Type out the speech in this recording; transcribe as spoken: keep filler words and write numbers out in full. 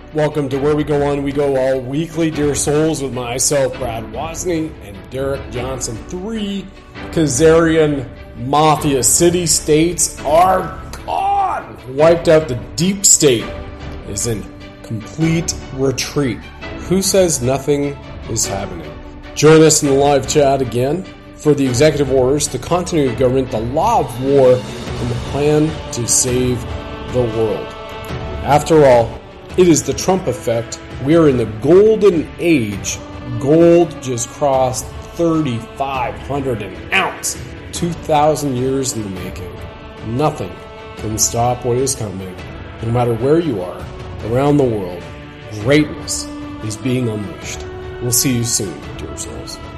Welcome to Where We Go On, We Go All Weekly, dear souls, with myself, Brad Wozny, and Derek Johnson. Three Khazarian Mafia city-states are gone! Wiped out. The deep state is in complete retreat. Who says nothing is happening? Join us in the live chat again for the executive orders, the continuity of government, the law of war, and the plan to save the world. After all, it is the Trump effect. We are in the golden age. Gold just crossed thirty-five hundred an ounce. two thousand years in the making. Nothing can stop what is coming. No matter where you are, around the world, greatness is being unleashed. We'll see you soon, dear souls.